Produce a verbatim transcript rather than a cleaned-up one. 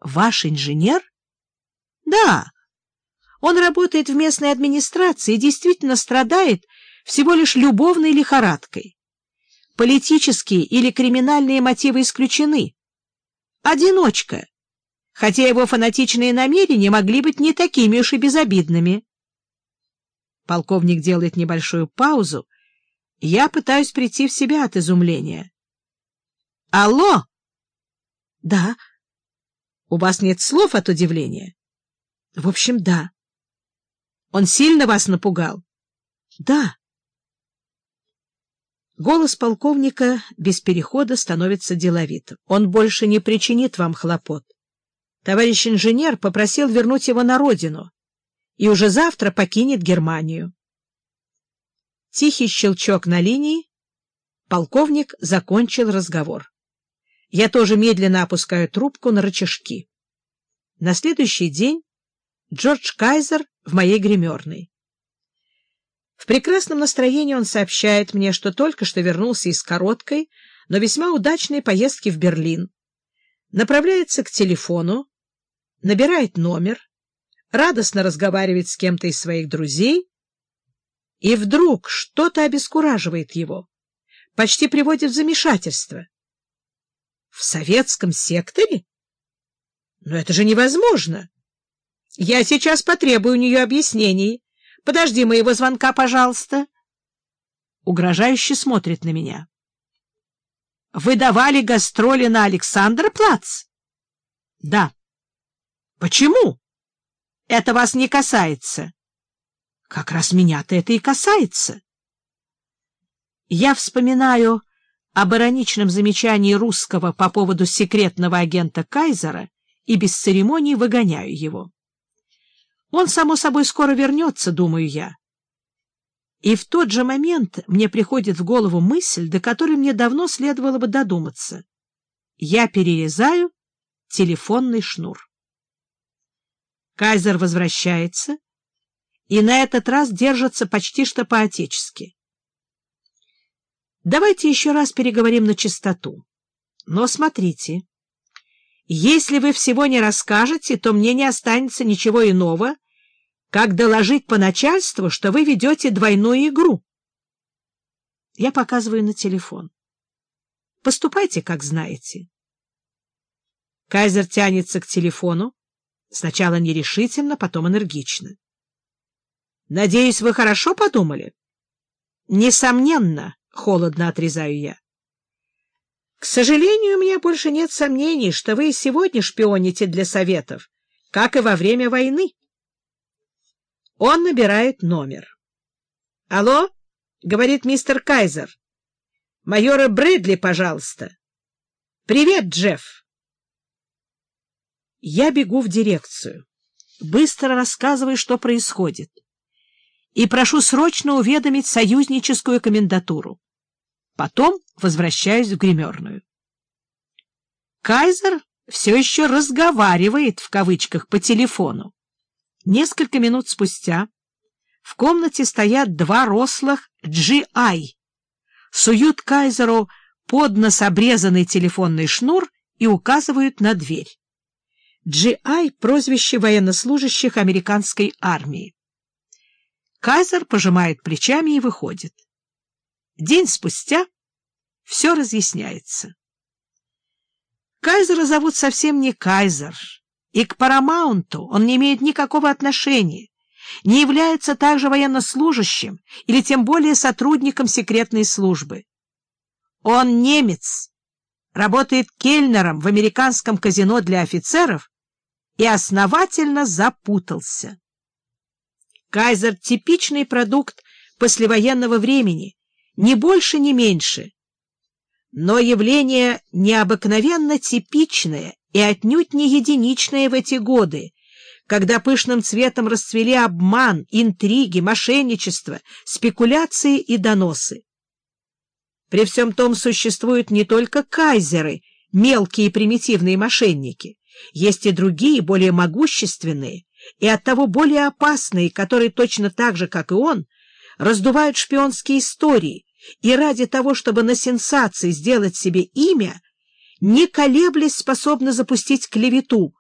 Ваш инженер? Да. Он работает в местной администрации и действительно страдает всего лишь любовной лихорадкой. Политические или криминальные мотивы исключены. Одиночка, хотя его фанатичные намерения могли быть не такими уж и безобидными. Полковник делает небольшую паузу. Я пытаюсь прийти в себя от изумления. Алло? Да. У вас нет слов от удивления? В общем, да. Он сильно вас напугал? Да. Голос полковника без перехода становится деловитым. Он больше не причинит вам хлопот. Товарищ инженер попросил вернуть его на родину и уже завтра покинет Германию. Тихий щелчок на линии. Полковник закончил разговор. Я тоже медленно опускаю трубку на рычажки. На следующий день Джордж Кайзер в моей гримерной. В прекрасном настроении он сообщает мне, что только что вернулся из короткой, но весьма удачной поездки в Берлин. Направляется к телефону, набирает номер, радостно разговаривает с кем-то из своих друзей, и вдруг что-то обескураживает его, почти приводит в замешательство. В советском секторе? Но это же невозможно. Я сейчас потребую у нее объяснений. Подожди моего звонка, пожалуйста. Угрожающе смотрит на меня. Вы давали гастроли на Александрплац? Да. Почему? Это вас не касается. Как раз меня-то это и касается. Я вспоминаю об ироничном замечании русского по поводу секретного агента Кайзера и без церемоний выгоняю его. Он, само собой, скоро вернется, думаю я. И в тот же момент мне приходит в голову мысль, до которой мне давно следовало бы додуматься. Я перерезаю телефонный шнур. Кайзер возвращается и на этот раз держится почти что по-отечески. Давайте еще раз переговорим на чистоту. Но смотрите, если вы всего не расскажете, то мне не останется ничего иного, как доложить по начальству, что вы ведете двойную игру. Я показываю на телефон. Поступайте, как знаете. Кайзер тянется к телефону, сначала нерешительно, потом энергично. Надеюсь, вы хорошо подумали? Несомненно, холодно отрезаю я. К сожалению, у меня больше нет сомнений, что вы и сегодня шпионите для Советов, как и во время войны. Он набирает номер. — Алло, — говорит мистер Кайзер. — Майора Брэдли, пожалуйста. — Привет, Джефф. Я бегу в дирекцию, быстро рассказываю, что происходит, и прошу срочно уведомить союзническую комендатуру. Потом возвращаюсь в гримерную. Кайзер все еще разговаривает, в кавычках, по телефону. Несколько минут спустя в комнате стоят два рослых джи ай, суют Кайзеру под нос обрезанный телефонный шнур и указывают на дверь. джи ай — прозвище военнослужащих американской армии. Кайзер пожимает плечами и выходит. День спустя все разъясняется. Кайзера зовут совсем не Кайзер, и к Парамаунту он не имеет никакого отношения, не является также военнослужащим или тем более сотрудником секретной службы. Он немец, работает кельнером в американском казино для офицеров и основательно запутался. Кайзер — типичный продукт послевоенного времени, ни больше, ни меньше. Но явление необыкновенно типичное и отнюдь не единичное в эти годы, когда пышным цветом расцвели обман, интриги, мошенничество, спекуляции и доносы. При всем том существуют не только кайзеры, мелкие и примитивные мошенники, есть и другие, более могущественные и оттого более опасные, которые точно так же, как и он, раздувают шпионские истории и ради того, чтобы на сенсации сделать себе имя, не колеблясь способны запустить клевету,